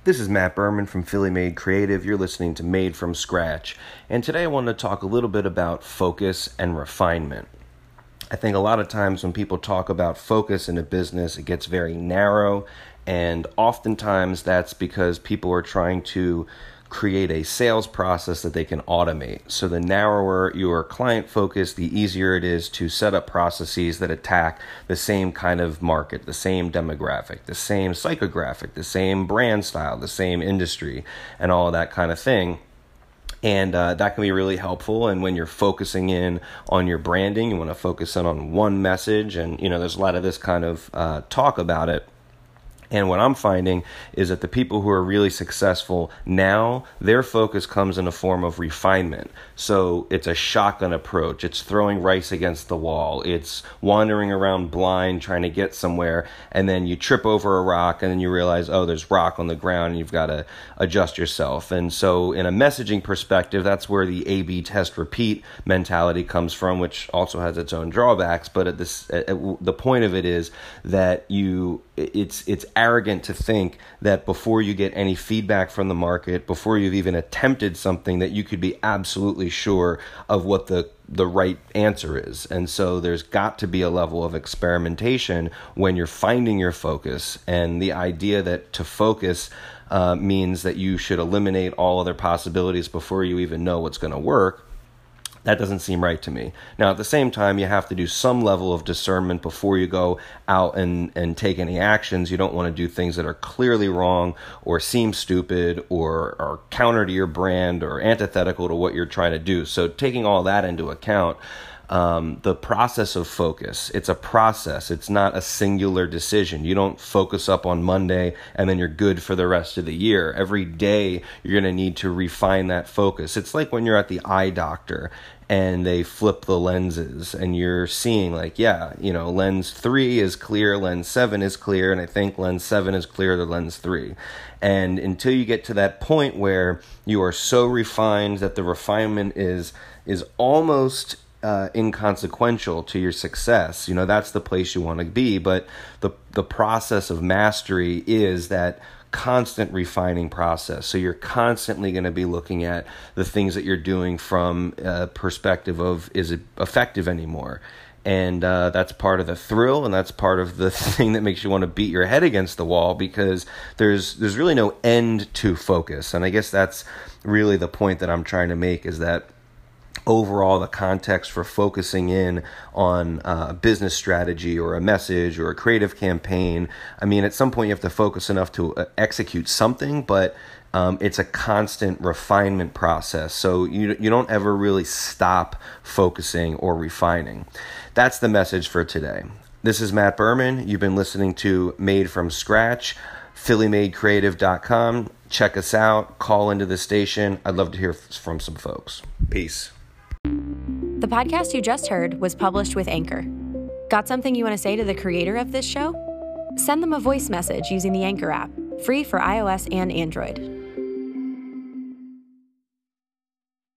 This is Matt Berman from Philly Made Creative. You're listening to Made from Scratch. And today I want to talk a little bit about focus and refinement. I think a lot of times when people talk about focus in a business, it gets very narrow. And oftentimes that's because people are trying to create a sales process that they can automate. So the narrower your client focus, the easier it is to set up processes that attack the same kind of market, the same demographic, the same psychographic, the same brand style, the same industry, and all of that kind of thing. And that can be really helpful. And when you're focusing in on your branding, you want to focus in on one message. And, there's a lot of this kind of talk about it. And what I'm finding is that the people who are really successful now, their focus comes in a form of refinement. So it's a shotgun approach. It's throwing rice against the wall. It's wandering around blind trying to get somewhere. And then you trip over a rock and then you realize, oh, there's rock on the ground and you've got to adjust yourself. And so in a messaging perspective, that's where the A/B test repeat mentality comes from, which also has its own drawbacks. But the point of it is that it's arrogant to think that before you get any feedback from the market, before you've even attempted something, that you could be absolutely sure of what the right answer is. And so there's got to be a level of experimentation when you're finding your focus. And the idea that to focus means that you should eliminate all other possibilities before you even know what's going to work, that doesn't seem right to me. Now, at the same time, you have to do some level of discernment before you go out and take any actions. You don't want to do things that are clearly wrong or seem stupid or are counter to your brand or antithetical to what you're trying to do. So taking all that into account, the process of focus, it's a process. It's not a singular decision. You don't focus up on Monday and then you're good for the rest of the year. Every day you're going to need to refine that focus. It's like when you're at the eye doctor and they flip the lenses and you're seeing lens 3 is clear, lens 7 is clear, and I think lens 7 is clearer than lens 3. And until you get to that point where you are so refined that the refinement is almost inconsequential to your success, that's the place you want to be. But the process of mastery is that constant refining process. So you're constantly going to be looking at the things that you're doing from a perspective of, is it effective anymore? And that's part of the thrill, and that's part of the thing that makes you want to beat your head against the wall, because there's really no end to focus. And I guess that's really the point that I'm trying to make, is that overall, the context for focusing in on a business strategy or a message or a creative campaign, at some point you have to focus enough to execute something, but it's a constant refinement process. So you don't ever really stop focusing or refining. That's the message for today. This is Matt Berman. You've been listening to Made from Scratch, PhillyMadeCreative.com. Check us out. Call into the station. I'd love to hear from some folks. Peace. The podcast you just heard was published with Anchor. Got something you want to say to the creator of this show? Send them a voice message using the Anchor app, free for iOS and Android.